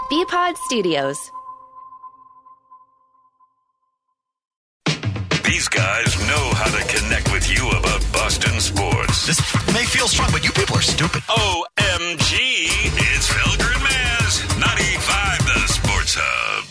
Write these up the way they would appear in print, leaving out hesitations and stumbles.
BPod Studios. These guys know how to connect with you about Boston sports. This may feel strong, but you people are stupid. OMG, it's Felger and Maz, 95 The Sports Hub.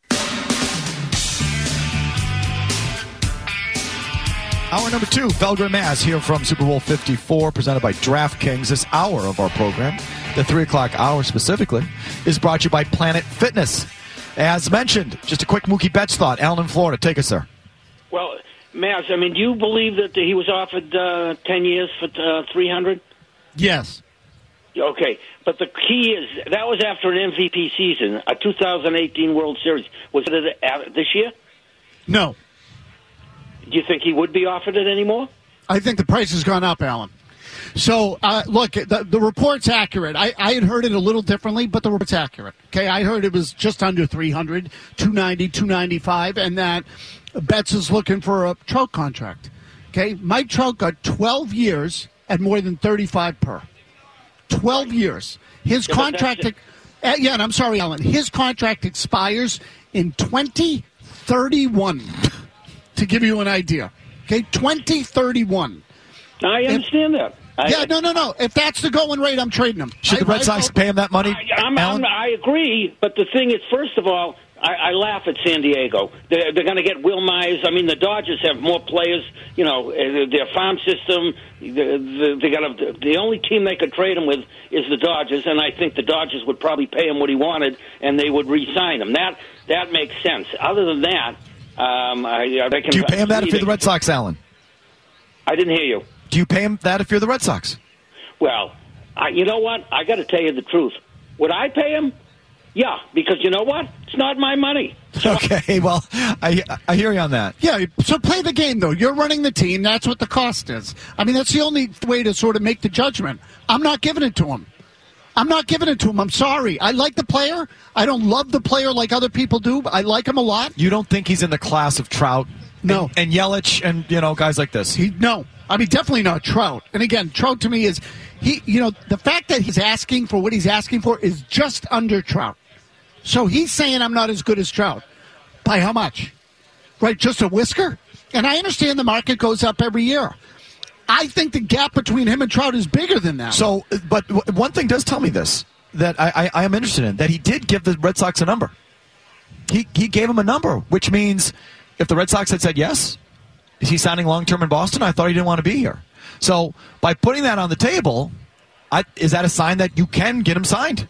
Hour number 2, Felger and Maz here from Super Bowl 54, presented by DraftKings. This hour of our program, the 3 o'clock hour specifically, is brought to you by Planet Fitness. As mentioned, just a quick Mookie Betts thought. Alan in Florida, take us, sir. Well, Maz, I mean, do you believe that he was offered 10 years for $300? Yes. Okay, but the key is that was after an MVP season, a 2018 World Series. Was it this year? No. Do you think he would be offered it anymore? I think the price has gone up, Alan. So, look, the report's accurate. I had heard it a little differently, but the report's accurate. Okay, I heard it was just under 300, 290, 295, and that Betts is looking for a Trout contract. Okay, Mike Trout got 12 years at more than 35 per. 12 years. His contract, and I'm sorry, Alan, his contract expires in 2031, to give you an idea. Okay, 2031. I understand that. No. If that's the going rate, I'm trading him. Should the Red Sox pay him that money, Alan? I agree, but the thing is, first of all, I laugh at San Diego. They're going to get Will Myers. I mean, the Dodgers have more players. You know, their farm system. They got the only team they could trade him with is the Dodgers, and I think the Dodgers would probably pay him what he wanted, and they would re-sign him. That makes sense. Other than that, do you pay him that if you're the Red Sox, Alan? I didn't hear you. Do you pay him that if you're the Red Sox? Well, you know what? I got to tell you the truth. Would I pay him? Yeah, because you know what? It's not my money. Okay, well, I hear you on that. Yeah, so play the game, though. You're running the team. That's what the cost is. I mean, that's the only way to sort of make the judgment. I'm not giving it to him. I'm sorry. I like the player. I don't love the player like other people do, but I like him a lot. You don't think he's in the class of Trout? No. And Yelich and, guys like this? No. I mean, definitely not Trout. And again, Trout to me is, the fact that he's asking for what he's asking for is just under Trout. So he's saying I'm not as good as Trout. By how much? Right, just a whisker? And I understand the market goes up every year. I think the gap between him and Trout is bigger than that. So, but one thing does tell me this, that I am interested in, that he did give the Red Sox a number. He gave him a number, which means if the Red Sox had said yes, is he signing long-term in Boston? I thought he didn't want to be here. So by putting that on the table, is that a sign that you can get him signed?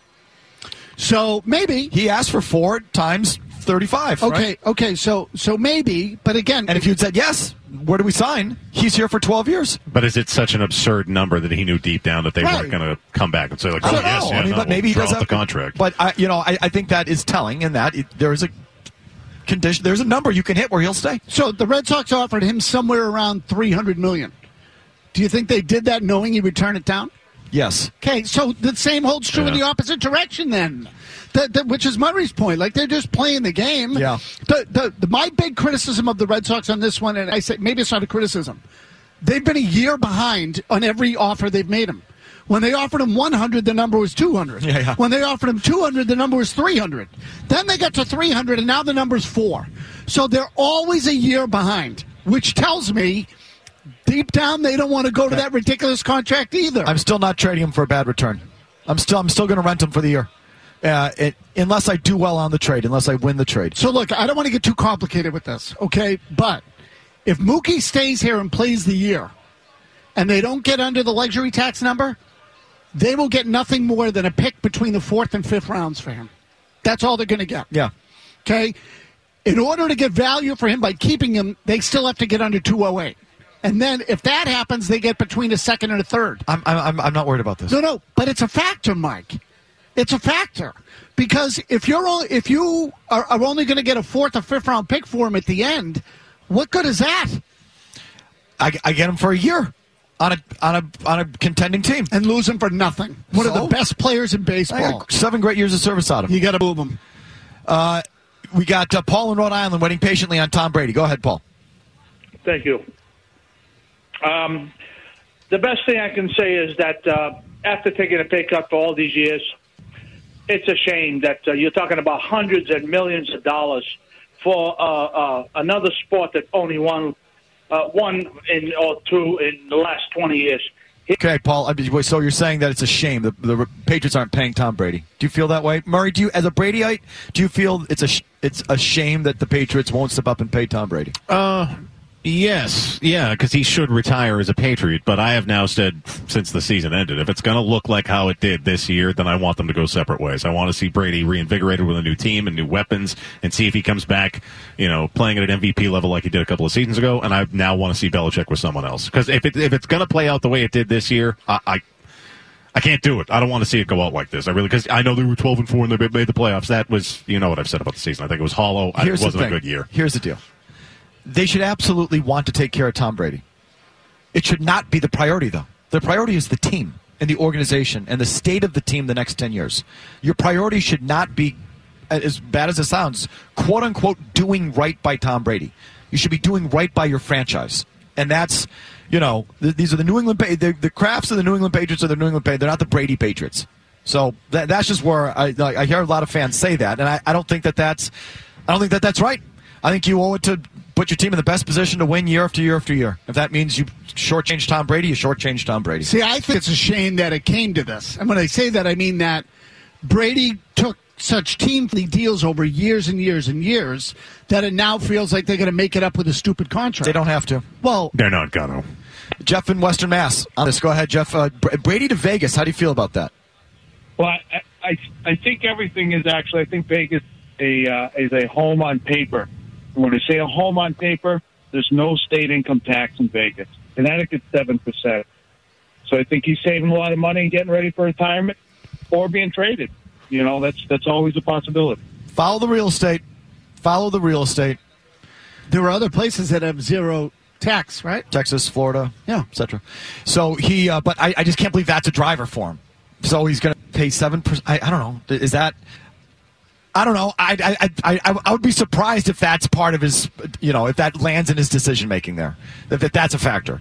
So maybe. He asked for 4 times 35. Okay, right? okay. So maybe, but again. And if you'd said yes, where do we sign? He's here for 12 years. But is it such an absurd number that he knew deep down that they weren't going to come back and say, like, but maybe he does have the contract. But I think that is telling in that there is a condition. There's a number you can hit where he'll stay. So the Red Sox offered him somewhere around $300 million. Do you think they did that knowing he would turn it down? Yes. Okay, so the same holds true in the opposite direction then, which is Murray's point. Like, they're just playing the game. Yeah. My big criticism of the Red Sox on this one, and I say maybe it's not a criticism, they've been a year behind on every offer they've made him. When they offered him 100, the number was 200. Yeah. When they offered him 200, the number was 300. Then they got to 300, and now the number's 4. So they're always a year behind, which tells me deep down they don't want to go to that ridiculous contract either. I'm still not trading him for a bad return. I'm still going to rent him for the year. Unless I do well on the trade, unless I win the trade. So, look, I don't want to get too complicated with this, okay? But if Mookie stays here and plays the year and they don't get under the luxury tax number, they will get nothing more than a pick between the 4th and 5th rounds for him. That's all they're going to get. Yeah. Okay? In order to get value for him by keeping him, they still have to get under 208. And then if that happens, they get between a 2nd and a 3rd. I'm not worried about this. No, but it's a factor, Mike. It's a factor. Because if you are only going to get a 4th or 5th round pick for him at the end, what good is that? I get him for a year on a contending team and lose him for nothing. One of the best players in baseball. 7 great years of service out of him. You got to move him. We got Paul in Rhode Island waiting patiently on Tom Brady. Go ahead, Paul. Thank you. The best thing I can say is that after taking a pay cut for all these years, it's a shame that you're talking about hundreds and millions of dollars for another sport that only won one or two in the last 20 years. Okay, Paul. So you're saying that it's a shame the Patriots aren't paying Tom Brady. Do you feel that way, Murray? Do you, as a Bradyite, do you feel it's a shame that the Patriots won't step up and pay Tom Brady? Yes, yeah, because he should retire as a Patriot. But I have now said since the season ended, if it's going to look like how it did this year, then I want them to go separate ways. I want to see Brady reinvigorated with a new team and new weapons, and see if he comes back, playing at an MVP level like he did a couple of seasons ago. And I now want to see Belichick with someone else, because if it's going to play out the way it did this year, I can't do it. I don't want to see it go out like this. Because I know they were 12-4 and they made the playoffs. That was, what I've said about the season. I think it was hollow. It wasn't a good year. Here's the deal. They should absolutely want to take care of Tom Brady. It should not be the priority, though. The priority is the team and the organization and the state of the team the next 10 years. Your priority should not be, as bad as it sounds, quote-unquote doing right by Tom Brady. You should be doing right by your franchise. And that's, these are the New England the Crafts of the New England Patriots are the New England Patriots. They're not the Brady Patriots. So that's just where I hear a lot of fans say that, and I don't think that's right. I think you owe it to put your team in the best position to win year after year after year. If that means you shortchange Tom Brady, you shortchange Tom Brady. See, I think it's a shame that it came to this. And when I say that, I mean that Brady took such team-friendly deals over years and years and years that it now feels like they're going to make it up with a stupid contract. They don't have to. Well, they're not going to. Jeff in Western Mass. On this, go ahead, Jeff. Brady to Vegas. How do you feel about that? Well, I think everything is actually. I think Vegas is a home on paper. When they say a home on paper, there's no state income tax in Vegas. Connecticut's 7%. So I think he's saving a lot of money and getting ready for retirement or being traded. That's always a possibility. Follow the real estate. Follow the real estate. There are other places that have zero tax, right? Texas, Florida, yeah, etc. So he, but I just can't believe that's a driver for him. So he's going to pay 7%. I don't know. Is that? I don't know. I would be surprised if that's part of his, if that lands in his decision making there, if that's a factor.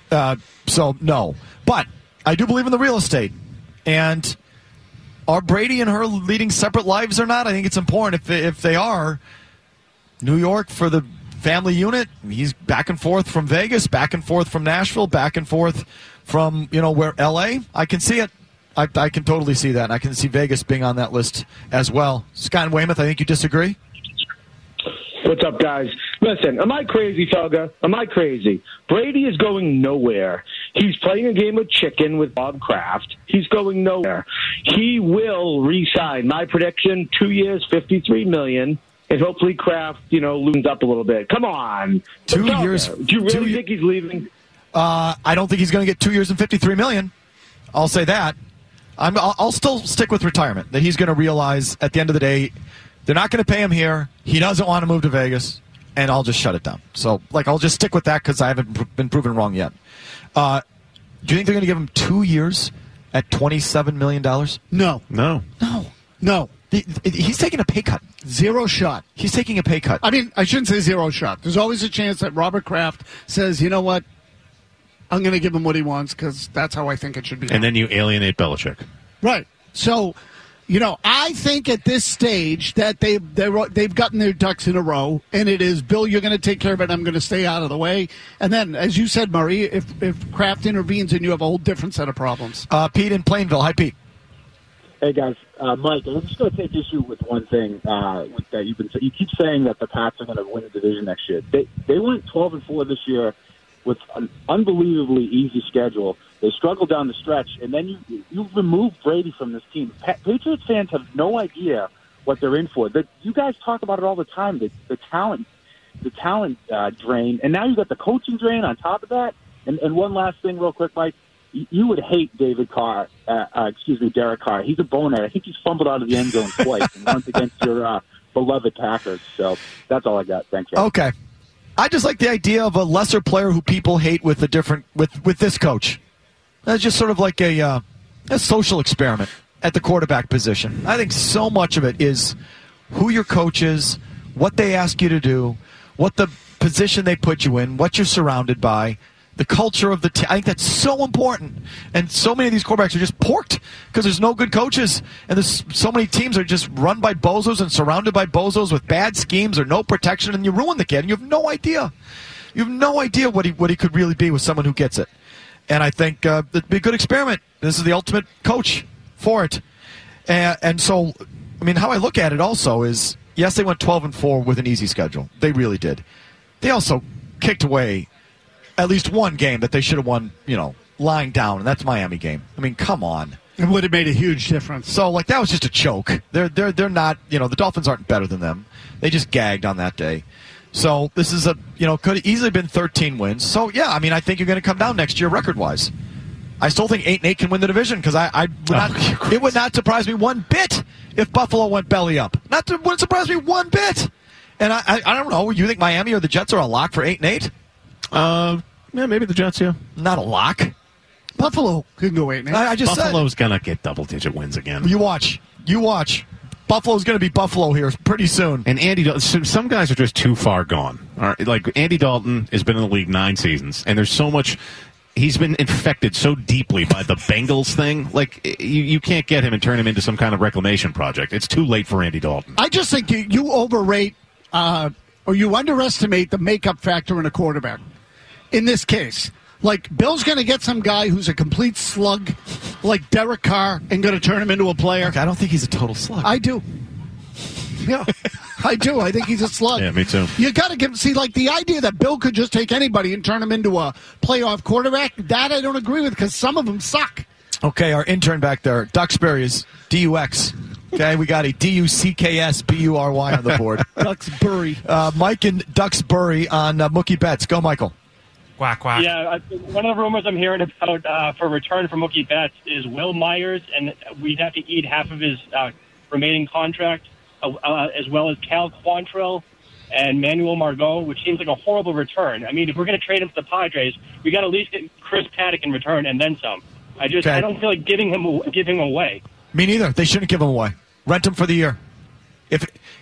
So no, but I do believe in the real estate. And are Brady and her leading separate lives or not? I think it's important if they are. New York for the family unit. He's back and forth from Vegas, back and forth from Nashville, back and forth from where L.A. I can see it. I can totally see that. And I can see Vegas being on that list as well. Scott and Weymouth, I think you disagree? What's up, guys? Listen, am I crazy, Felga? Am I crazy? Brady is going nowhere. He's playing a game of chicken with Bob Kraft. He's going nowhere. He will re-sign. My prediction, 2 years, $53 million, and hopefully Kraft, loosens up a little bit. Come on. 2 years. Do you really think he's leaving? I don't think he's going to get 2 years and $53 million. I'll say that. I'll still stick with retirement, that he's going to realize at the end of the day, they're not going to pay him here. He doesn't want to move to Vegas, and I'll just shut it down. So, I'll just stick with that because I haven't been proven wrong yet. Do you think they're going to give him 2 years at $27 million? No. He's taking a pay cut. Zero shot. He's taking a pay cut. I mean, I shouldn't say zero shot. There's always a chance that Robert Kraft says, you know what, I'm going to give him what he wants because that's how I think it should be. And then you alienate Belichick. Right. So, I think at this stage that they've gotten their ducks in a row, and it is, Bill, you're going to take care of it, I'm going to stay out of the way. And then, as you said, Murray, if Kraft intervenes, and you have a whole different set of problems. Pete in Plainville. Hi, Pete. Hey, guys. Mike, I'm just going to take issue with one thing that you keep saying that the Pats are going to win the division next year. They went 12-4 this year with an unbelievably easy schedule. They struggled down the stretch, and then you remove Brady from this team. Patriots fans have no idea what they're in for. You guys talk about it all the time, the talent drain, and now you got the coaching drain on top of that. And one last thing real quick, Mike. You would hate Derek Carr. He's a bonehead. I think he's fumbled out of the end zone twice and once against your beloved Packers. So that's all I got. Thank you. Okay. I just like the idea of a lesser player who people hate with this coach. That's just sort of like a social experiment at the quarterback position. I think so much of it is who your coach is, what they ask you to do, what the position they put you in, what you're surrounded by. The culture of the team. I think that's so important. And so many of these quarterbacks are just porked because there's no good coaches. And there's so many teams are just run by bozos and surrounded by bozos with bad schemes or no protection, and you ruin the kid. And you have no idea. You have no idea what he could really be with someone who gets it. And I think it'd be a good experiment. This is the ultimate coach for it. And so, I mean, how I look at it also is, yes, they went 12-4 with an easy schedule. They really did. They also kicked away at least one game that they should have won, lying down, and that's Miami game. I mean, come on. It would have made a huge difference. So, that was just a choke. They're not, the Dolphins aren't better than them. They just gagged on that day. So, this is could have easily been 13 wins. So, yeah, I mean, I think you're going to come down next year record-wise. I still think 8-8 can win the division because it would not surprise me one bit if Buffalo went belly up. Wouldn't surprise me one bit. And I don't know. You think Miami or the Jets are a lock for 8-8? Yeah, maybe the Jets, yeah. Not a lock. Buffalo could go 8-8. I just Buffalo's going to get double-digit wins again. You watch. Buffalo's going to be Buffalo here pretty soon. And Andy Dalton, some guys are just too far gone. All right, like Andy Dalton has been in the league 9 seasons, and there's so much. He's been infected so deeply by the Bengals thing. Like, you can't get him and turn him into some kind of reclamation project. It's too late for Andy Dalton. I just think you overrate or you underestimate the makeup factor in a quarterback. In this case, like, Bill's going to get some guy who's a complete slug, like Derek Carr, and going to turn him into a player. Okay, I don't think he's a total slug. I do. Yeah, I do. I think he's a slug. Yeah, me too. You got to the idea that Bill could just take anybody and turn him into a playoff quarterback, that I don't agree with because some of them suck. Okay, our intern back there, Duxbury, is D-U-X. Okay, we got a D-U-C-K-S-B-U-R-Y on the board. Duxbury. Mike and Duxbury on Mookie Betts. Go, Michael. Quack, quack. Yeah, one of the rumors I'm hearing about for return for Mookie Betts is Will Myers, and we'd have to eat half of his remaining contract, as well as Cal Quantrill and Manuel Margot, which seems like a horrible return. I mean, if we're going to trade him to the Padres, we got to at least get Chris Paddock in return and then some. I don't feel like giving him away. Me neither. They shouldn't give him away. Rent him for the year. If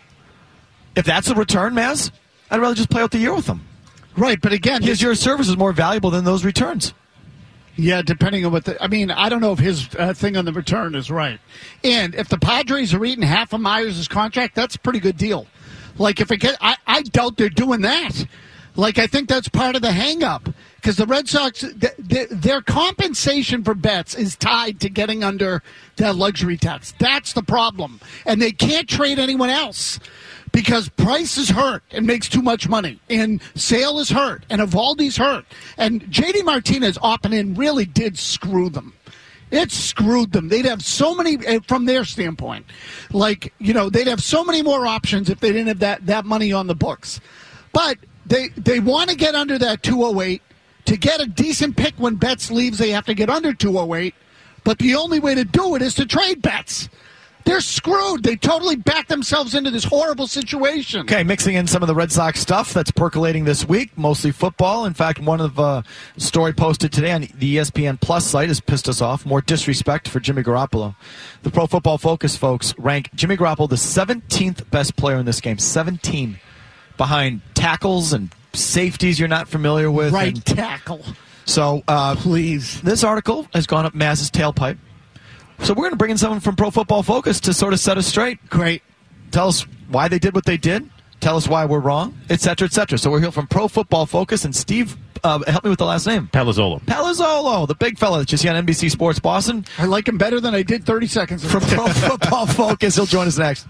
that's the return, Maz, I'd rather just play out the year with him. Right, but again, your service is more valuable than those returns. Yeah, depending on I don't know if his thing on the return is right. And if the Padres are eating half of Myers' contract, that's a pretty good deal. Like, I doubt they're doing that. Like, I think that's part of the hang-up. Because the Red Sox, their compensation for Betts is tied to getting under that luxury tax. That's the problem. And they can't trade anyone else. Because Price is hurt and makes too much money. And Sale is hurt. And Evaldi's hurt. And J.D. Martinez opting in really did screw them. It screwed them. They'd have so many, from their standpoint, they'd have so many more options if they didn't have that money on the books. But they want to get under that 208. To get a decent pick when Betts leaves, they have to get under 208. But the only way to do it is to trade Betts. They're screwed. They totally backed themselves into this horrible situation. Okay, mixing in some of the Red Sox stuff that's percolating this week, mostly football. In fact, one of the story posted today on the ESPN Plus site has pissed us off. More disrespect for Jimmy Garoppolo. The Pro Football Focus folks rank Jimmy Garoppolo the 17th best player in this game. 17. Behind tackles and safeties you're not familiar with. Right tackle. So, please. This article has gone up Maz's tailpipe. So we're going to bring in someone from Pro Football Focus to sort of set us straight. Great. Tell us why they did what they did. Tell us why we're wrong, et cetera, et cetera. So we're here from Pro Football Focus. And Steve, help me with the last name. Palazzolo, the big fella that you see on NBC Sports Boston. I like him better than I did 30 seconds ago. From Pro Football Focus. He'll join us next.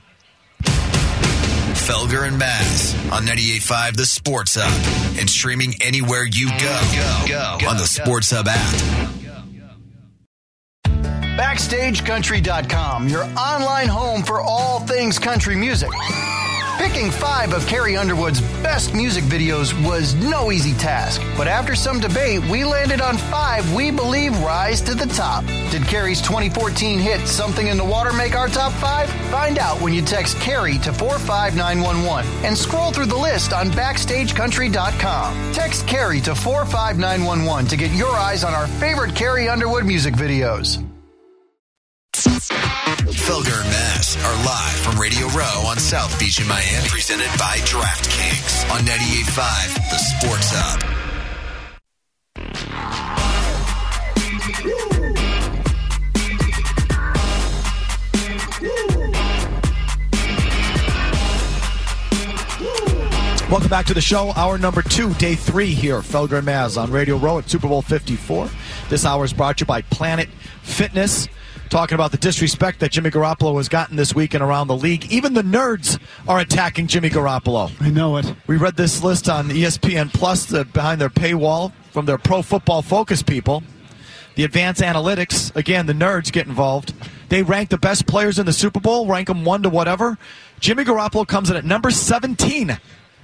Felger and Bass on 98.5 The Sports Hub and streaming anywhere you go on the Sports Hub app. BackstageCountry.com, your online home for all things country music. Picking 5 of Carrie Underwood's best music videos was no easy task, but after some debate, we landed on 5 we believe rise to the top. Did Carrie's 2014 hit Something in the Water make our top 5? Find out when you text Carrie to 45911 and scroll through the list on BackstageCountry.com. Text Carrie to 45911 to get your eyes on our favorite Carrie Underwood music videos. Felger and Bass are live from Radio Row on South Beach in Miami. Presented by DraftKings on 98.5 The Sports Hub. Welcome back to the show. Hour number 2, day 3 here. Felger and Maz on Radio Row at Super Bowl 54. This hour is brought to you by Planet Fitness. Talking about the disrespect that Jimmy Garoppolo has gotten this week and around the league. Even the nerds are attacking Jimmy Garoppolo. I know it. We read this list on ESPN Plus behind their paywall from their Pro Football Focus people. The advanced analytics, again, the nerds get involved. They rank the best players in the Super Bowl, rank them 1 to whatever. Jimmy Garoppolo comes in at number 17.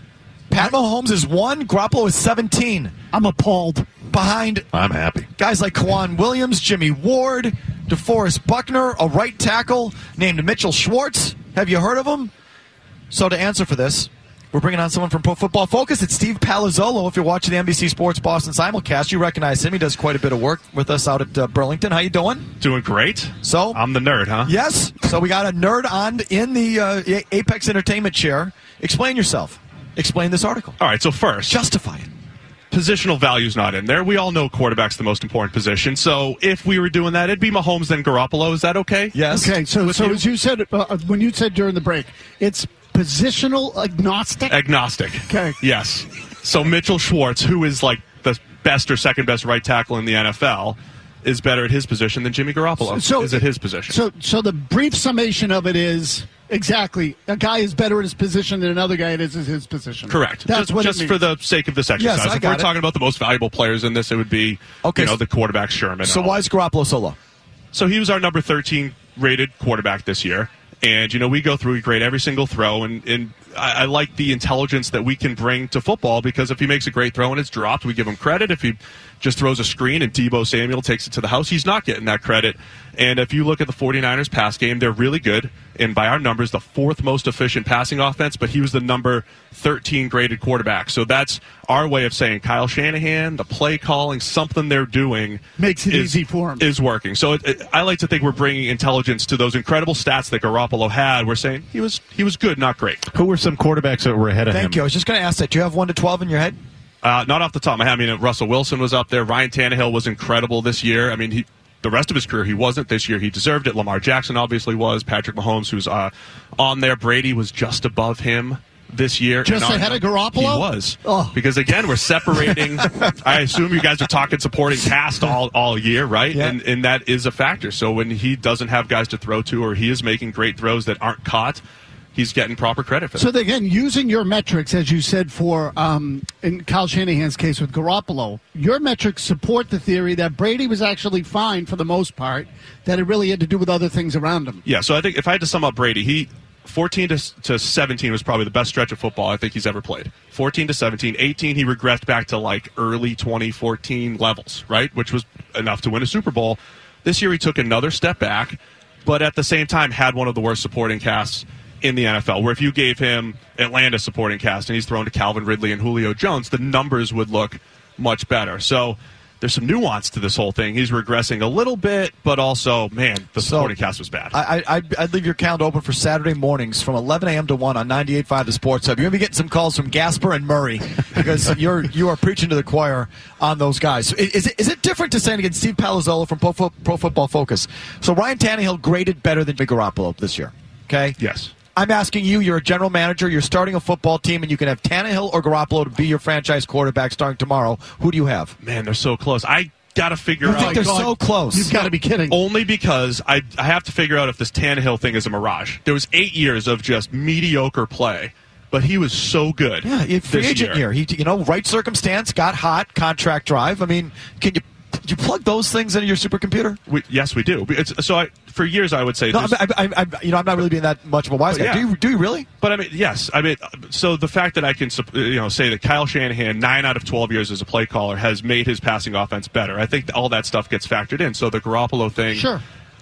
Pat Mahomes is 1, Garoppolo is 17. I'm appalled. Behind I'm happy. Guys like Kwan Williams, Jimmy Ward, DeForest Buckner, a right tackle named Mitchell Schwartz. Have you heard of him? So to answer for this, we're bringing on someone from Pro Football Focus. It's Steve Palazzolo. If you're watching the NBC Sports Boston simulcast, you recognize him. He does quite a bit of work with us out at Burlington. How you doing? Doing great. So I'm the nerd, huh? Yes. So we got a nerd on in the Apex Entertainment chair. Explain yourself. Explain this article. All right, so first, justify it. Positional value's not in there. We all know quarterback's the most important position. So if we were doing that, it'd be Mahomes then Garoppolo. Is that okay? Yes. Okay, so as you said, when you said during the break, it's positional agnostic? Agnostic. Okay. Yes. So Mitchell Schwartz, who is like the best or second best right tackle in the NFL, is better at his position than Jimmy Garoppolo is at his position. So the brief summation of it is exactly a guy is better at his position than another guy is at his position. Correct. That's what just for the sake of this exercise. Yes, if we're talking about the most valuable players in this, it would be the quarterback Sherman. So why is Garoppolo so low? So he was our number 13 rated quarterback this year. And, we go through, we grade every single throw, and I like the intelligence that we can bring to football, because if he makes a great throw and it's dropped, we give him credit. If he just throws a screen and Deebo Samuel takes it to the house, he's not getting that credit. And if you look at the 49ers pass game, they're really good. And by our numbers, the 4th most efficient passing offense, but he was the number 13 graded quarterback. So that's our way of saying Kyle Shanahan, the play calling, something they're doing makes it easy for him. Is working. So I like to think we're bringing intelligence to those incredible stats that Garoppolo had. We're saying he was good, not great. Who were some quarterbacks that were ahead of him? Thank you. I was just going to ask that. Do you have 1 to 12 in your head? Not off the top of my head. I mean, Russell Wilson was up there. Ryan Tannehill was incredible this year. I mean, the rest of his career, he wasn't. This year, he deserved it. Lamar Jackson obviously was. Patrick Mahomes, who's on there. Brady was just above him this year. Just ahead of Garoppolo? He was. Oh. Because, again, we're separating. I assume you guys are talking supporting cast all year, right? Yeah. And that is a factor. So when he doesn't have guys to throw to, or he is making great throws that aren't caught, he's getting proper credit for that. So, again, using your metrics, as you said, for in Kyle Shanahan's case with Garoppolo, your metrics support the theory that Brady was actually fine for the most part, that it really had to do with other things around him. Yeah, so I think if I had to sum up Brady, 14 to 17 was probably the best stretch of football I think he's ever played. 14 to 17. 18, he regressed back to like early 2014 levels, right, which was enough to win a Super Bowl. This year he took another step back, but at the same time had one of the worst supporting casts in the NFL, where if you gave him Atlanta supporting cast and he's thrown to Calvin Ridley and Julio Jones, the numbers would look much better. So there's some nuance to this whole thing. He's regressing a little bit, but also, man, the supporting cast was bad. I'd leave your calendar open for Saturday mornings from 11 a.m. to 1 on 98.5 The Sports Hub. You're going to be getting some calls from Gasper and Murray because you are preaching to the choir on those guys. Is it different to say against Steve Palazzolo from Pro Football Focus? So Ryan Tannehill graded better than Jimmy Garoppolo this year, okay? Yes. I'm asking you, you're a general manager, you're starting a football team, and you can have Tannehill or Garoppolo to be your franchise quarterback starting tomorrow. Who do you have? Man, they're so close. I got to figure out. I think they're so close. You've got to be kidding. Only because I have to figure out if this Tannehill thing is a mirage. There was 8 years of just mediocre play, but he was so good. Yeah, free agent year. He, right circumstance, got hot, contract drive. I mean, do you plug those things into your supercomputer? Yes, we do. For years, I would say. No, I'm not really being that much of a wise guy. Yeah. Do you really? But I mean, yes. I mean, so the fact that I can, say that Kyle Shanahan, 9 out of 12 years as a play caller, has made his passing offense better. I think all that stuff gets factored in. So the Garoppolo thing, sure.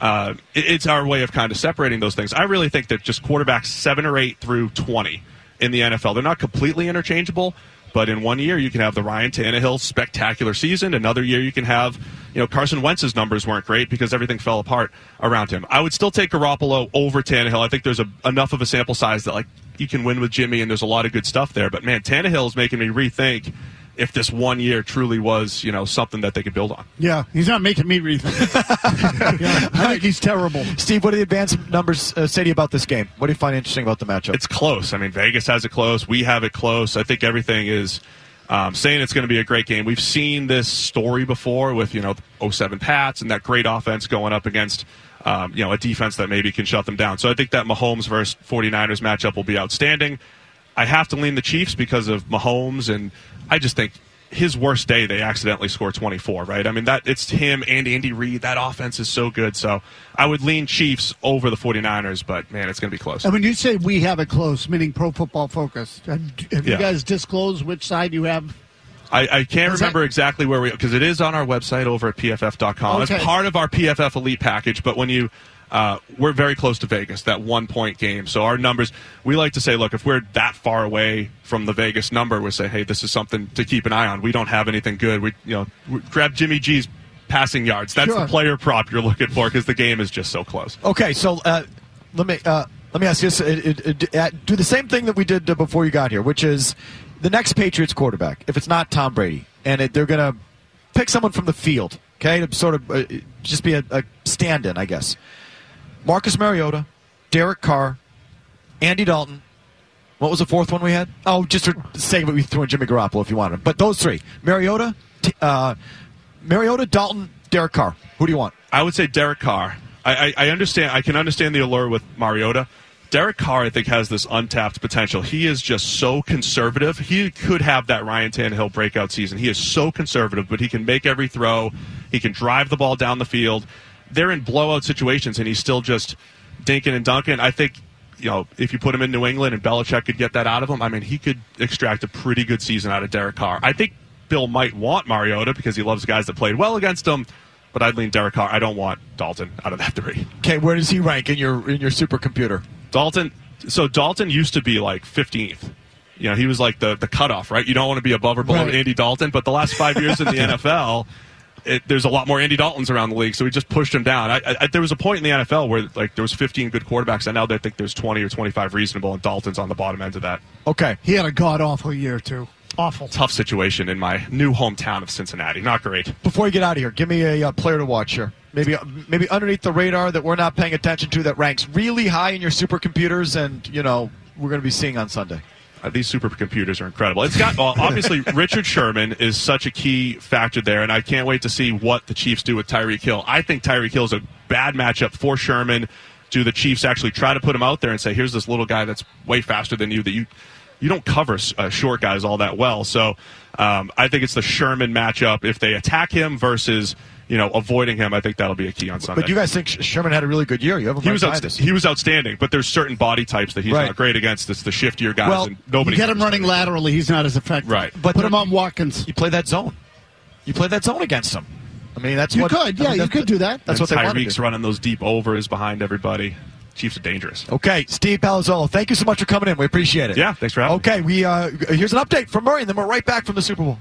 It's our way of kind of separating those things. I really think that just quarterbacks 7 or 8 through 20 in the NFL, they're not completely interchangeable. But in 1 year, you can have the Ryan Tannehill spectacular season. Another year, you can have, Carson Wentz's numbers weren't great because everything fell apart around him. I would still take Garoppolo over Tannehill. I think there's enough of a sample size that, you can win with Jimmy, and there's a lot of good stuff there. But, man, Tannehill is making me rethink, if this 1 year truly was, something that they could build on. Yeah, he's not making me rethink. I think he's terrible. Steve, what do the advanced numbers say to you about this game? What do you find interesting about the matchup? It's close. I mean, Vegas has it close. We have it close. I think everything is saying it's going to be a great game. We've seen this story before with, the 07 Pats and that great offense going up against, a defense that maybe can shut them down. So I think that Mahomes versus 49ers matchup will be outstanding. I have to lean the Chiefs because of Mahomes, and I just think his worst day, they accidentally score 24, right? I mean, it's him and Andy Reid. That offense is so good. So I would lean Chiefs over the 49ers, but, man, it's going to be close. And when you say we have it close, meaning Pro Football Focus, have you guys disclosed which side you have? I can't remember exactly where because it is on our website over at pff.com. Okay. It's part of our PFF Elite package, but when you we're very close to Vegas, that 1 point game. So our numbers, we like to say, look, if we're that far away from the Vegas number, we say, hey, this is something to keep an eye on. We don't have anything good. We grab Jimmy G's passing yards. That's the player prop you're looking for because the game is just so close. Okay, so let me ask you this. Do the same thing that we did before you got here, which is the next Patriots quarterback, if it's not Tom Brady, and they're going to pick someone from the field, okay, to sort of just be a stand-in, I guess. Marcus Mariota, Derek Carr, Andy Dalton. What was the fourth one we had? Oh, just to say we threw in Jimmy Garoppolo if you wanted. But those three, Mariota, Dalton, Derek Carr. Who do you want? I would say Derek Carr. I understand. I can understand the allure with Mariota. Derek Carr, I think, has this untapped potential. He is just so conservative. He could have that Ryan Tannehill breakout season. He is so conservative, but he can make every throw. He can drive the ball down the field. They're in blowout situations, and he's still just dinking and dunking. I think, if you put him in New England and Belichick could get that out of him, I mean, he could extract a pretty good season out of Derek Carr. I think Bill might want Mariota because he loves guys that played well against him, but I'd lean Derek Carr. I don't want Dalton out of that three. Okay, where does he rank in your supercomputer? Dalton used to be like 15th. He was like the cutoff, right? You don't want to be above or below Andy Dalton, but the last 5 years in the NFL, there's a lot more Andy Daltons around the league, so we just pushed him down. There was a point in the NFL where there was 15 good quarterbacks, and now they think there's 20 or 25 reasonable, and Dalton's on the bottom end of that. Okay. He had a god-awful year, too. Awful. Tough situation in my new hometown of Cincinnati. Not great. Before you get out of here, give me a player to watch here. Maybe underneath the radar that we're not paying attention to that ranks really high in your supercomputers and, we're going to be seeing on Sunday. These supercomputers are incredible. It's got obviously Richard Sherman is such a key factor there, and I can't wait to see what the Chiefs do with Tyreek Hill. I think Tyreek Hill is a bad matchup for Sherman. Do the Chiefs actually try to put him out there and say, here's this little guy that's way faster than you that you don't cover short guys all that well. So I think it's the Sherman matchup. If they attack him versus avoiding him, I think that'll be a key on Sunday. But you guys think Sherman had a really good year? He was outstanding, but there's certain body types that he's not great against. It's the shiftier guys. And nobody you get him running laterally, he's not as effective. Right. But put him on Watkins. You play that zone. You play that zone against him. I mean, that's you could do that. That's what they want to do. Tyreek's running those deep overs behind everybody. Chiefs are dangerous. Okay, Steve Palazzolo, thank you so much for coming in. We appreciate it. Yeah, thanks for having me. Okay, here's an update from Murray, and then we're right back from the Super Bowl.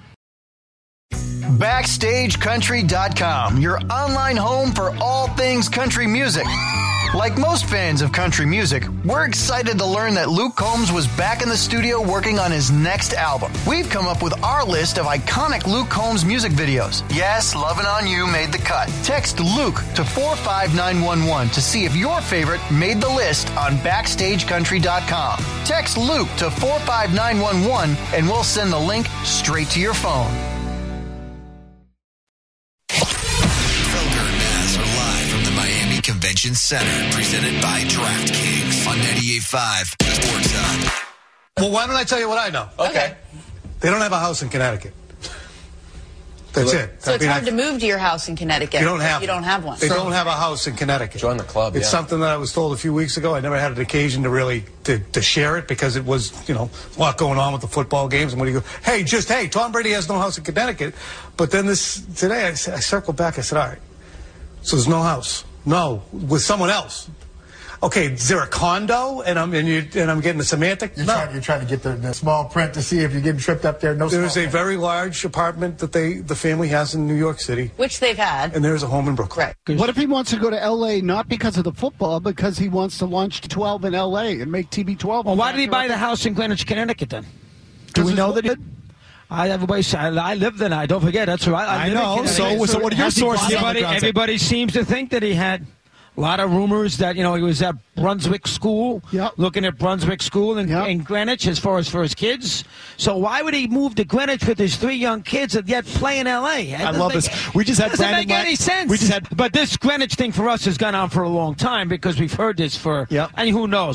BackstageCountry.com, your online home for all things country music. Like most fans of country music, we're excited to learn that Luke Combs was back in the studio working on his next album. We've come up with our list of iconic Luke Combs music videos. Yes, Lovin' On You made the cut. Text Luke to 45911 to see if your favorite made the list on BackstageCountry.com. Text Luke to 45911 and we'll send the link straight to your phone. Convention Center, presented by DraftKings on 98.5 Sports Hub. Well, why don't I tell you what I know? Okay. They don't have a house in Connecticut. That's it. So it's hard to move to your house in Connecticut. You don't have one. They don't have a house in Connecticut. Join the club. It's something that I was told a few weeks ago. I never had an occasion to really to share it because it was, a lot going on with the football games. And when you go, hey, Tom Brady has no house in Connecticut. But then today I circled back. I said, all right, so there's no house. No, with someone else. Okay, is there a condo? And I'm getting the semantic? You're trying to get the small print to see if you're getting tripped up there. There's a very large apartment that the family has in New York City. Which they've had. And there's a home in Brooklyn. Right. What if he wants to go to L.A. not because of the football, because he wants to launch 12 in L.A. and make TB12? Well, why did he buy the house in Greenwich, Connecticut then? Do we know that he did? Everybody say, I lived in it. Don't forget, that's right. I know. So what are your sources? Everybody seems to think that he had a lot of rumors that, he was at Brunswick School, looking at Brunswick School in Greenwich as far as for his kids. So why would he move to Greenwich with his 3 young kids and yet play in L.A.? I love this. We just had Brandon. Doesn't make any sense. But this Greenwich thing for us has gone on for a long time because we've heard this and who knows.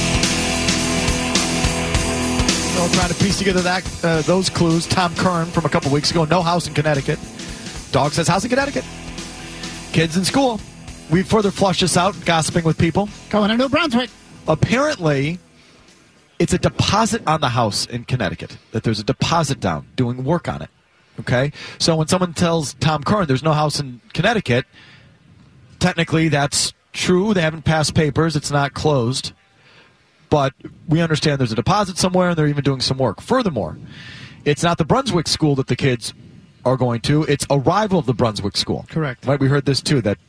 Trying to piece together those clues. Tom Curran from a couple weeks ago, no house in Connecticut. Dog says house in Connecticut. Kids in school. We further flushed this out, gossiping with people. Going to New Brunswick. Apparently, it's a deposit on the house in Connecticut, that there's a deposit down doing work on it. Okay? So when someone tells Tom Curran there's no house in Connecticut, technically that's true. They haven't passed papers. It's not closed. But we understand there's a deposit somewhere, and they're even doing some work. Furthermore, it's not the Brunswick school that the kids are going to. It's a rival of the Brunswick school. Correct. Right? We heard this, too, that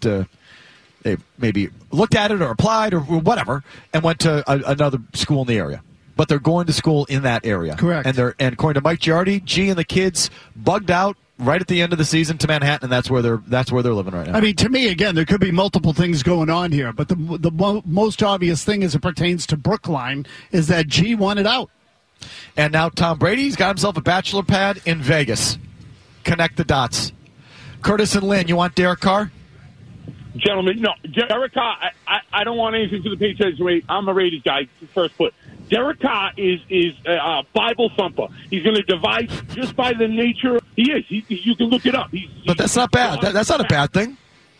they maybe looked at it or applied or whatever and went to another school in the area. But they're going to school in that area. Correct. And according to Mike Giardi, G and the kids bugged out right at the end of the season to Manhattan, and that's where they're living right now. I mean, to me, again, there could be multiple things going on here, but the most obvious thing as it pertains to Brookline is that G wanted out. And now Tom Brady's got himself a bachelor pad in Vegas. Connect the dots. Curtis and Lynn, you want Derek Carr? Gentlemen, no. Derek Carr, I don't want anything to the Patriots. I'm a Raiders guy, first foot. Derek Carr is a Bible thumper. He's going to divide just by the nature. He is. You can look it up. But that's not bad. That's not a bad thing.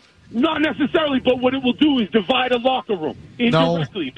Not necessarily, but what it will do is divide a locker room indirectly.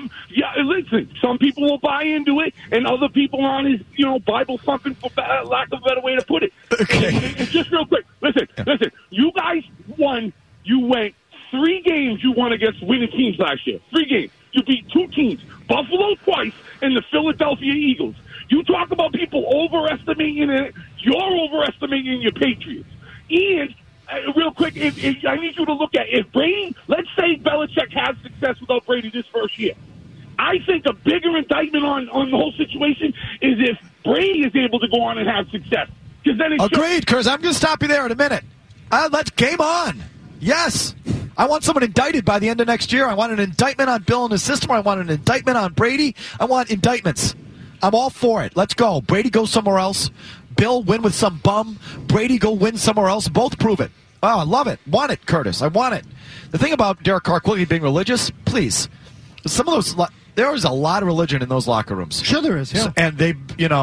Listen, some people will buy into it, and other people aren't as Bible thumping, for lack of a better way to put it. Okay. And just real quick, listen. You guys won. You went 3 games. You won against winning teams last year. 3 games. You beat 2 teams, Buffalo twice, and the Philadelphia Eagles. You talk about people overestimating it. You're overestimating your Patriots. And real quick, I need you to look at if Brady. Let's say Belichick has success without Brady this first year. I think a bigger indictment on the whole situation is if Brady is able to go on and have success. Because then agreed, Curtis. I'm going to stop you there in a minute. Let's game on. Yes. I want someone indicted by the end of next year. I want an indictment on Bill and his system. I want an indictment on Brady. I want indictments. I'm all for it. Let's go. Brady go somewhere else. Bill win with some bum. Brady go win somewhere else. Both prove it. Oh, I love it. Want it, Curtis. I want it. The thing about Derek Carr quickly being religious, please. Some of those, there is a lot of religion in those locker rooms. Sure there is, yeah. And they,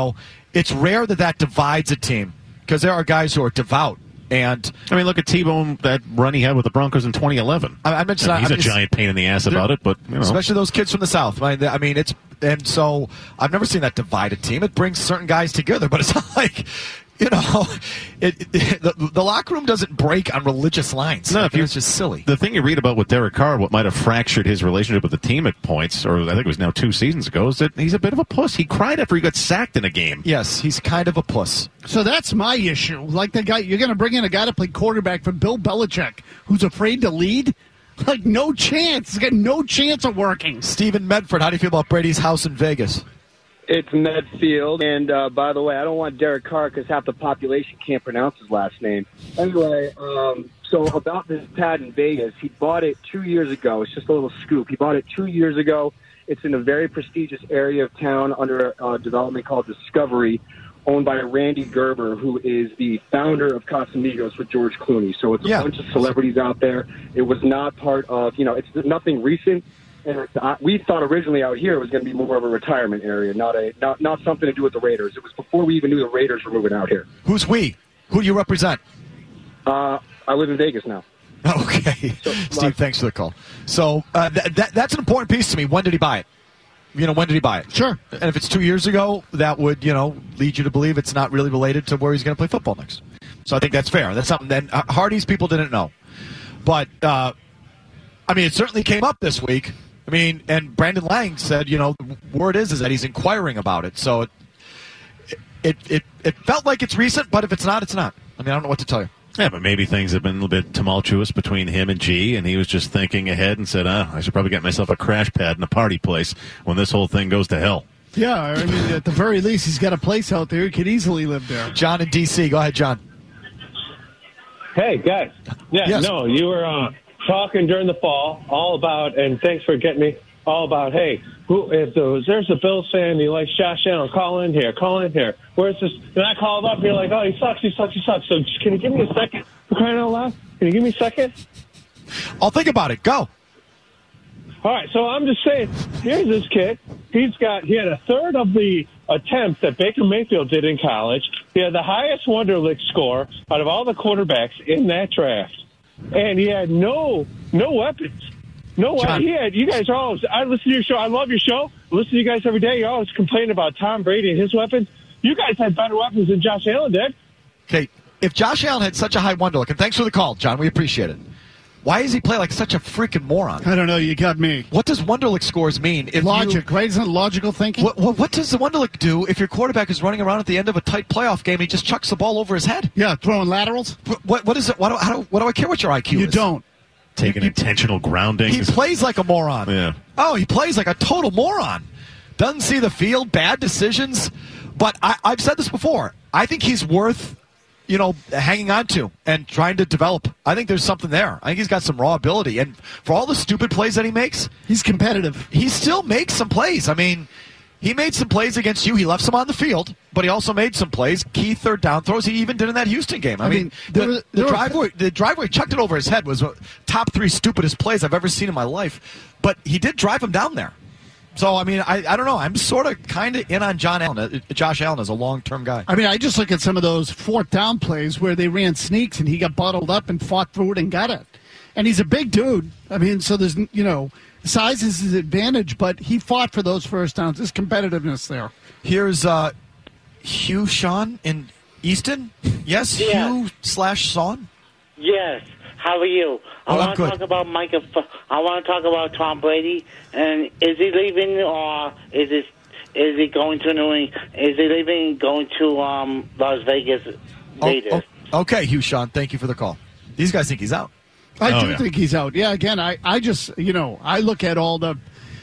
it's rare that divides a team because there are guys who are devout. And I mean, look at T-Bone, that run he had with the Broncos in 2011. He's a giant pain in the ass about it, but especially those kids from the South. So I've never seen that divide a team. It brings certain guys together, but it's not like the locker room doesn't break on religious lines. No, it's just silly. The thing you read about with Derek Carr, what might have fractured his relationship with the team at points, or I think it was now 2 seasons ago, is that he's a bit of a puss. He cried after he got sacked in a game. Yes, he's kind of a puss. So that's my issue. Like the guy, you're going to bring in a guy to play quarterback for Bill Belichick, who's afraid to lead. Like no chance. He's got no chance of working. Stephen Medford, how do you feel about Brady's house in Vegas? It's Medfield, and by the way, I don't want Derek Carr because half the population can't pronounce his last name. Anyway, so about this pad in Vegas, he bought it 2 years ago. It's just a little scoop. He bought it 2 years ago. It's in a very prestigious area of town under a development called Discovery, owned by Randy Gerber, who is the founder of Casamigos with George Clooney. So it's a bunch of celebrities out there. It was not part of, it's nothing recent. And we thought originally out here it was going to be more of a retirement area, not something to do with the Raiders. It was before we even knew the Raiders were moving out here. Who's we? Who do you represent? I live in Vegas now. Okay. Steve, thanks for the call. So that's an important piece to me. When did he buy it? When did he buy it? Sure. And if it's 2 years ago, that would, lead you to believe it's not really related to where he's going to play football next. So I think that's fair. That's something that Hardy's people didn't know. But, it certainly came up this week. And Brandon Lang said, the word is that he's inquiring about it. So it felt like it's recent, but if it's not, it's not. I don't know what to tell you. Yeah, but maybe things have been a little bit tumultuous between him and G, and he was just thinking ahead and said, I should probably get myself a crash pad in a party place when this whole thing goes to hell. Yeah, I mean, at the very least, he's got a place out there. He could easily live there. John in D.C. Go ahead, John. Hey, guys. Yeah, Yes. no, you were talking during the fall all about, and thanks for getting me, all about, hey, if there's a Bills fan, he likes Josh Allen, call in here. Where's this? And I called up, you're like, oh, he sucks. So can you give me a second? For crying out loud? Can you give me a second? I'll think about it. Go. All right, so I'm just saying, here's this kid. He had a third of the attempts that Baker Mayfield did in college. He had the highest Wonderlic score out of all the quarterbacks in that draft. And he had no weapons. No weapons. You guys are always, I listen to your show. I love your show. I listen to you guys every day. You're always complaining about Tom Brady and his weapons. You guys had better weapons than Josh Allen did. Okay, if Josh Allen had such a high Wonderlic, and thanks for the call, John, we appreciate it. Why does he play like such a freaking moron? I don't know. You got me. What does Wonderlic scores mean? Logic, right? Isn't it logical thinking? What does the Wonderlic do if your quarterback is running around at the end of a tight playoff game and he just chucks the ball over his head? Yeah, throwing laterals. What is it? What do I care what your IQ is? You don't. Taking intentional groundings. He plays like a moron. Yeah. Oh, he plays like a total moron. Doesn't see the field, bad decisions. But I've said this before. I think he's worth, hanging on to and trying to develop. I think there's something there. I think he's got some raw ability. And for all the stupid plays that he makes, he's competitive. He still makes some plays. I mean, he made some plays against you. He left some on the field, but he also made some plays, key third down throws. He even did in that Houston game. I mean, the drive where he chucked it over his head was top 3 stupidest plays I've ever seen in my life. But he did drive him down there. So, I mean, I don't know. I'm sort of kind of in on Josh Allen as a long-term guy. I mean, I just look at some of those fourth down plays where they ran sneaks and he got bottled up and fought through it and got it. And he's a big dude. I mean, so there's, size is his advantage, but he fought for those first downs. There's competitiveness there. Here's Hugh Sean in Easton. Yes, Yeah. Hugh/Sean. Yes. How are you? I want to talk about I want to talk about Tom Brady. And is he leaving, or is he going to New England? Is he leaving, going to Las Vegas Raiders? Okay, Hugh Sean. Thank you for the call. These guys think he's out. I do think he's out. Yeah. Again, I just I look at all the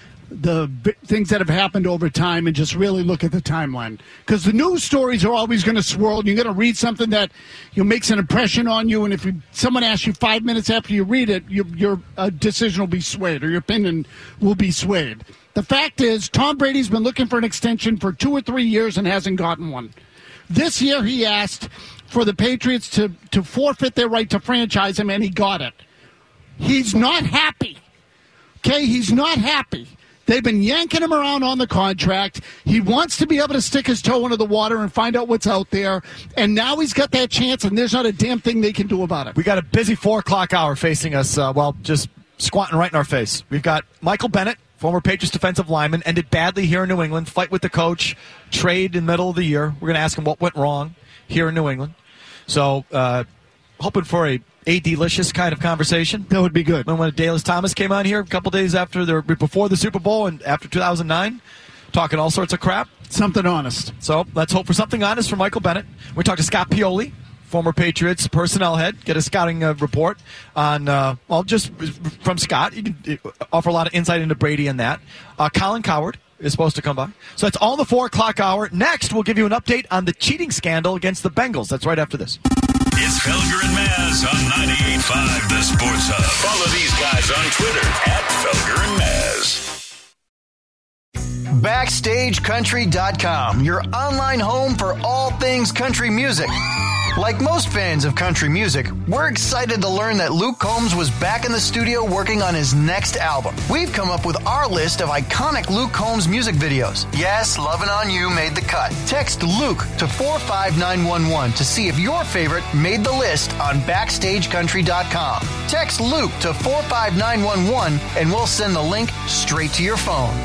things that have happened over time and just really look at the timeline, because the news stories are always going to swirl. And you're going to read something that makes an impression on you, and if someone asks you 5 minutes after you read it, your decision will be swayed, or your opinion will be swayed. The fact is, Tom Brady's been looking for an extension for 2 or 3 years and hasn't gotten one. This year he asked for the Patriots to forfeit their right to franchise him, and he got it. He's not happy. Okay, he's not happy. They've been yanking him around on the contract. He wants to be able to stick his toe into the water and find out what's out there. And now he's got that chance, and there's not a damn thing they can do about it. We got a busy 4 o'clock hour facing us, just squatting right in our face. We've got Michael Bennett, former Patriots defensive lineman, ended badly here in New England, fight with the coach, trade in the middle of the year. We're going to ask him what went wrong here in New England. So, hoping for a delicious kind of conversation. That would be good. When Dallas Thomas came on here a couple days before the Super Bowl and after 2009, talking all sorts of crap. Something honest. So let's hope for something honest from Michael Bennett. We talked to Scott Pioli, former Patriots personnel head. Get a scouting report on, just from Scott. You can offer a lot of insight into Brady and that. Colin Cowherd is supposed to come by. So that's all in the 4 o'clock hour. Next, we'll give you an update on the cheating scandal against the Bengals. That's right after this. It's Felger and Maz on 98.5 The Sports Hub. Follow these guys on Twitter @Felger and Maz. BackstageCountry.com, your online home for all things country music. Like most fans of country music, we're excited to learn that Luke Combs was back in the studio working on his next album. We've come up with our list of iconic Luke Combs music videos. Yes, Lovin' On You made the cut. Text Luke to 45911 to see if your favorite made the list on BackstageCountry.com. Text Luke to 45911 and we'll send the link straight to your phone.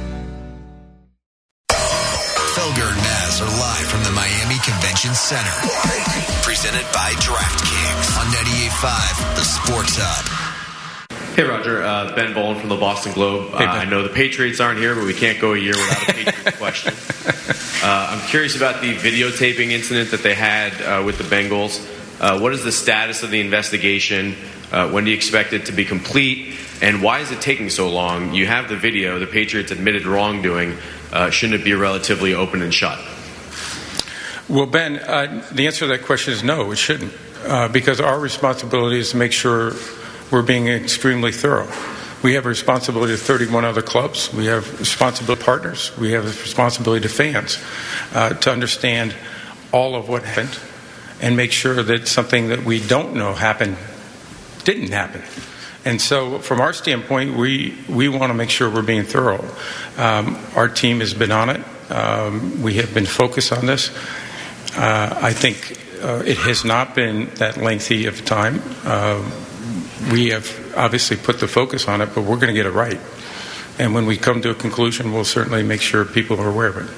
Felger and Maz are live from the Miami Convention Center. Presented by DraftKings on 98.5 The Sports Hub. Hey, Roger. Ben Boland from the Boston Globe. I know the Patriots aren't here, but we can't go a year without a Patriots question. I'm curious about the videotaping incident that they had with the Bengals. What is the status of the investigation? When do you expect it to be complete? And why is it taking so long? You have the video. The Patriots admitted wrongdoing. Shouldn't it be relatively open and shut? Well, Ben, the answer to that question is no, it shouldn't. Because our responsibility is to make sure we're being extremely thorough. We have a responsibility to 31 other clubs. We have responsibility to partners. We have a responsibility to fans to understand all of what happened and make sure that something that we don't know didn't happen. And so from our standpoint, we want to make sure we're being thorough. Our team has been on it. We have been focused on this. I think it has not been that lengthy of time. We have obviously put the focus on it, but we're going to get it right. And when we come to a conclusion, we'll certainly make sure people are aware of it.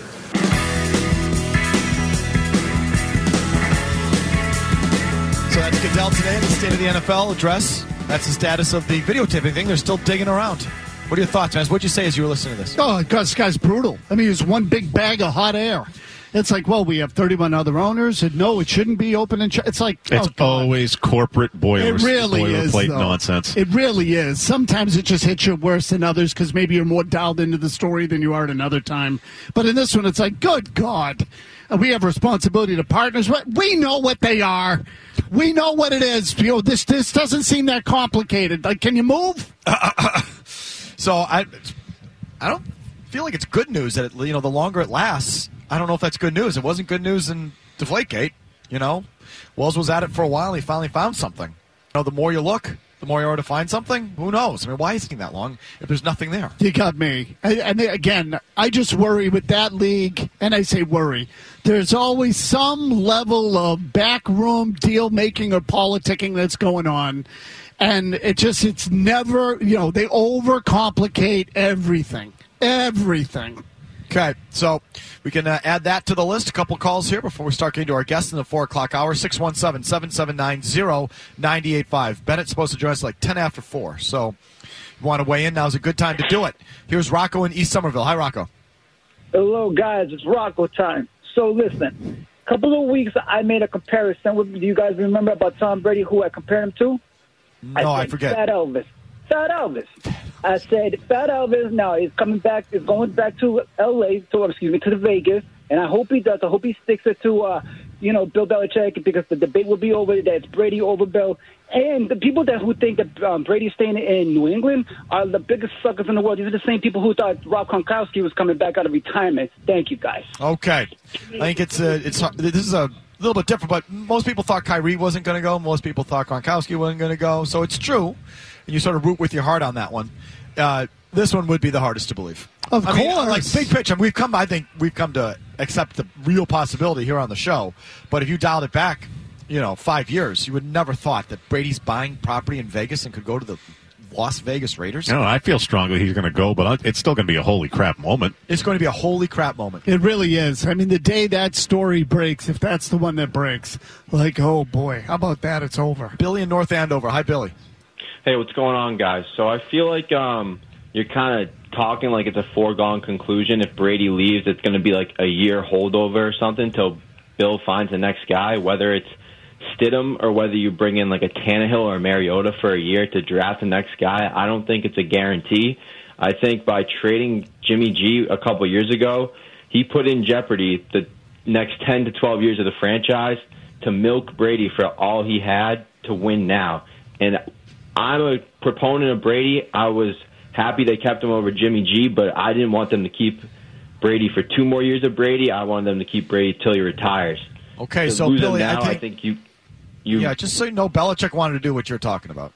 So that's Goodell today, the State of the NFL address. That's the status of the videotaping thing. They're still digging around. What are your thoughts, man? What'd you say as you were listening to this? Oh, this guy's brutal. I mean, it's one big bag of hot air. It's like, well, we have 31 other owners, and no, it shouldn't be open and it's like, it's always corporate boilers. It really is, boilerplate though. Nonsense. It really is. Sometimes it just hits you worse than others because maybe you're more dialed into the story than you are at another time. But in this one, it's like, good God, we have responsibility to partners. We know what they are. We know what it is. You know, this doesn't seem that complicated. Like, can you move? So I don't feel like it's good news that the longer it lasts. I don't know if that's good news. It wasn't good news in Deflategate. Wells was at it for a while. And he finally found something. The more you look, the more you are to find something. Who knows? I mean, why is it taking that long if there's nothing there? You got me. And again, I just worry with that league, and I say worry. There's always some level of backroom deal making or politicking that's going on. And it's never, they overcomplicate everything. Everything. Okay, so we can add that to the list. A couple calls here before we start getting to our guests in the 4 o'clock hour. 617-779-0985. Bennett's supposed to join us like 10 after 4. So if you want to weigh in, now's a good time to do it. Here's Rocco in East Somerville. Hi, Rocco. Hello, guys. It's Rocco time. So listen, a couple of weeks I made a comparison. Do you guys remember about Tom Brady, who I compared him to? No, I forget. Fat Elvis. I said, Fat Elvis, now he's going back to L.A., to the Vegas, and I hope he does. I hope he sticks it to, Bill Belichick, because the debate will be over that it's Brady over Bill. And the people who think that Brady's staying in New England are the biggest suckers in the world. These are the same people who thought Rob Gronkowski was coming back out of retirement. Thank you, guys. Okay. I think this is a little bit different, but most people thought Kyrie wasn't going to go. Most people thought Gronkowski wasn't going to go. So it's true. And you sort of root with your heart on that one. This one would be the hardest to believe. Of course. Like big picture, I think we've come to accept the real possibility here on the show. But if you dialed it back, 5 years, you would never thought that Brady's buying property in Vegas and could go to the Las Vegas Raiders. No, I feel strongly he's going to go, but it's still going to be a holy crap moment. It's going to be a holy crap moment. It really is. I mean, the day that story breaks, if that's the one that breaks, like, oh boy, how about that? It's over. Billy in North Andover. Hi, Billy. Hey, what's going on, guys? So I feel like you're kind of talking like it's a foregone conclusion. If Brady leaves, it's going to be like a year holdover or something till Bill finds the next guy, whether it's Stidham or whether you bring in like a Tannehill or Mariota for a year to draft the next guy. I don't think it's a guarantee. I think by trading Jimmy G a couple years ago, he put in jeopardy the next 10 to 12 years of the franchise to milk Brady for all he had to win now. And I'm a proponent of Brady. I was happy they kept him over Jimmy G, but I didn't want them to keep Brady for 2 more years of Brady. I wanted them to keep Brady till he retires. Okay, so Billy, I think you yeah, just so you know, Belichick wanted to do what you're talking about.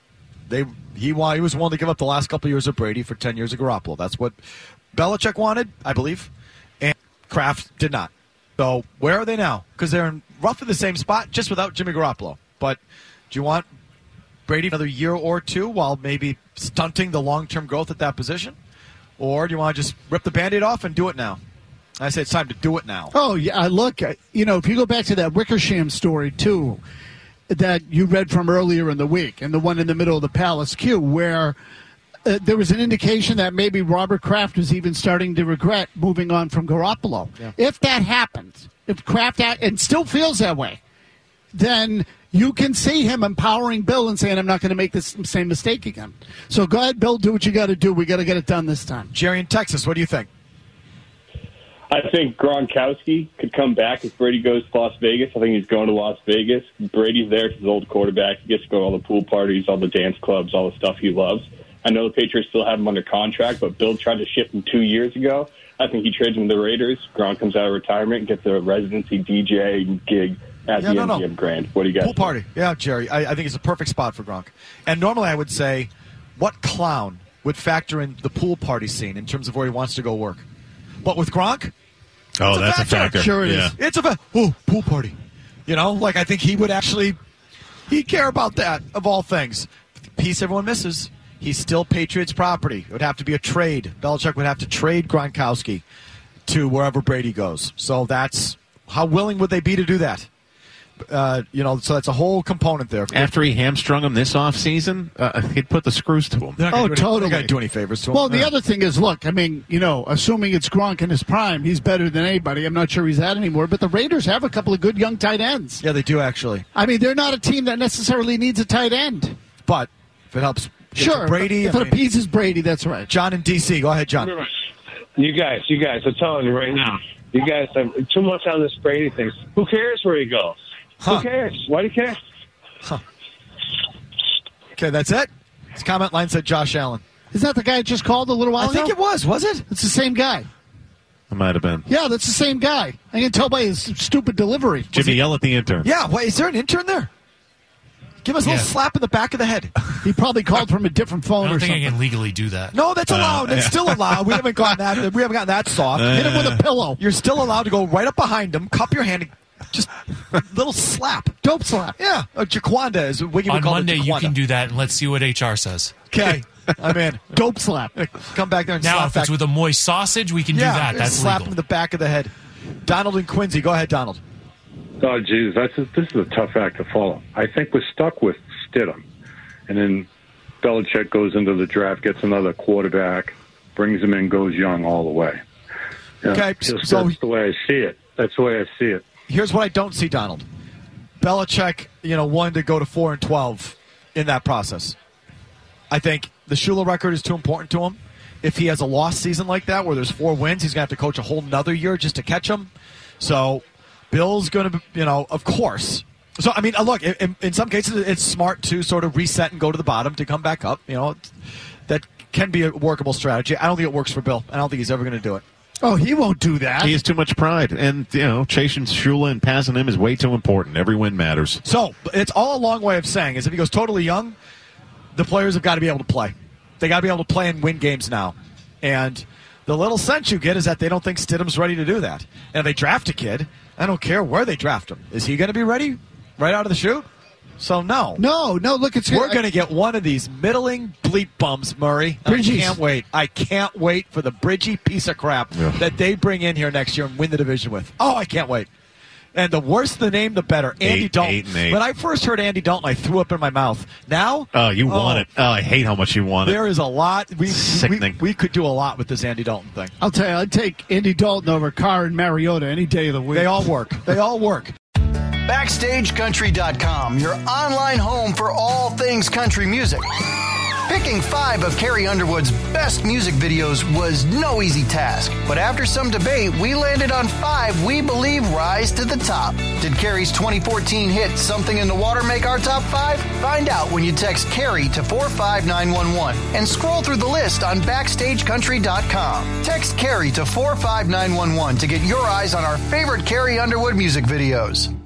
He was willing to give up the last couple of years of Brady for 10 years of Garoppolo. That's what Belichick wanted, I believe, and Kraft did not. So where are they now? Because they're in roughly the same spot, just without Jimmy Garoppolo. But do you want Brady another year or two while maybe stunting the long-term growth at that position? Or do you want to just rip the Band-Aid off and do it now? I say it's time to do it now. Oh, yeah, look, if you go back to that Wickersham story, too, that you read from earlier in the week, and the one in the middle of the Palace Q, where there was an indication that maybe Robert Kraft was even starting to regret moving on from Garoppolo. Yeah. If that happens, if Kraft and still feels that way, then you can see him empowering Bill and saying, I'm not going to make this same mistake again. So go ahead, Bill, do what you got to do. We got to get it done this time. Jerry in Texas, what do you think? I think Gronkowski could come back if Brady goes to Las Vegas. I think he's going to Las Vegas. Brady's there because he's old quarterback. He gets to go to all the pool parties, all the dance clubs, all the stuff he loves. I know the Patriots still have him under contract, but Bill tried to ship him 2 years ago. I think he trades him to the Raiders. Gronk comes out of retirement and gets a residency DJ gig at the MGM Grand. What do you guys Pool party. Yeah, Jerry. I think it's a perfect spot for Gronk. And normally I would say, what clown would factor in the pool party scene in terms of where he wants to go work? But with Gronk, oh, that's a factor. Sure it is. It's a pool party. You know, like I think he would actually, he'd care about that of all things. The piece everyone misses, he's still Patriots property. It would have to be a trade. Belichick would have to trade Gronkowski to wherever Brady goes. So that's, how willing would they be to do that? So that's a whole component there. After he hamstrung him this offseason, he'd put the screws to him. Totally. They're not going to do any favors to him. Well, the other thing is, look, I mean, assuming it's Gronk in his prime, he's better than anybody. I'm not sure he's that anymore, but the Raiders have a couple of good young tight ends. Yeah, they do, actually. I mean, they're not a team that necessarily needs a tight end. But if it helps sure, Brady. If it appeases Brady, that's right. John in D.C., go ahead, John. You guys, I'm telling you right now, you guys have too much on this Brady thing. Who cares where he goes? Who cares? Why do you care? Okay, that's it. His comment line said Josh Allen. Is that the guy I just called a little while ago? I think it was it? It's the same guy. It might have been. Yeah, that's the same guy. I can tell by his stupid delivery. Jimmy, yell at the intern. Yeah, wait, is there an intern there? Give us a little slap in the back of the head. He probably called from a different phone I don't or think something. I can legally do that. No, that's allowed. That's still allowed. We haven't gotten that soft. Hit him with a pillow. You're still allowed to go right up behind him, cup your hand, and just little slap. Dope slap. Yeah. Jaquanda is what you would On call Monday, it. you can do that, and let's see what HR says. Okay. I'm in. Dope slap. Come back there and now, slap if back. it's with a moist sausage, we can do that. That's slap legal. him in the back of the head. Donald and Quincy. Go ahead, Donald. Oh, geez, this is a tough act to follow. I think we're stuck with Stidham. And then Belichick goes into the draft, gets another quarterback, brings him in, goes young all the way. Okay, that's so the way I see it. That's the way I see it. Here's what I don't see, Donald. Belichick, wanted to go to 4-12 in that process. I think the Shula record is too important to him. If he has a lost season like that where there's 4 wins, he's going to have to coach a whole nother year just to catch him. So Bill's going to, of course. So, I mean, look, in some cases it's smart to sort of reset and go to the bottom to come back up. That can be a workable strategy. I don't think it works for Bill. I don't think he's ever going to do it. Oh, he won't do that. He has too much pride. And, chasing Shula and passing him is way too important. Every win matters. So, it's all a long way of saying is if he goes totally young, the players have got to be able to play. They got to be able to play and win games now. And the little sense you get is that they don't think Stidham's ready to do that. And if they draft a kid, I don't care where they draft him. Is he going to be ready right out of the chute? So, no. No, look, we're going to get one of these middling bleep bums, Murray. Bridgies. I can't wait. I can't wait for the Bridgie piece of crap that they bring in here next year and win the division with. Oh, I can't wait. And the worse the name, the better. Andy Dalton. 8-8. When I first heard Andy Dalton, I threw up in my mouth. Now? Oh, you want it. Oh, I hate how much you want it. There is a lot. Sickening. We could do a lot with this Andy Dalton thing. I'll tell you, I'd take Andy Dalton over Carr and Mariota any day of the week. They all work. BackstageCountry.com, your online home for all things country music. Picking 5 of Carrie Underwood's best music videos was no easy task. But after some debate, we landed on 5 we believe rise to the top. Did Carrie's 2014 hit Something in the Water make our top 5? Find out when you text Carrie to 45911 and scroll through the list on BackstageCountry.com. Text Carrie to 45911 to get your eyes on our favorite Carrie Underwood music videos.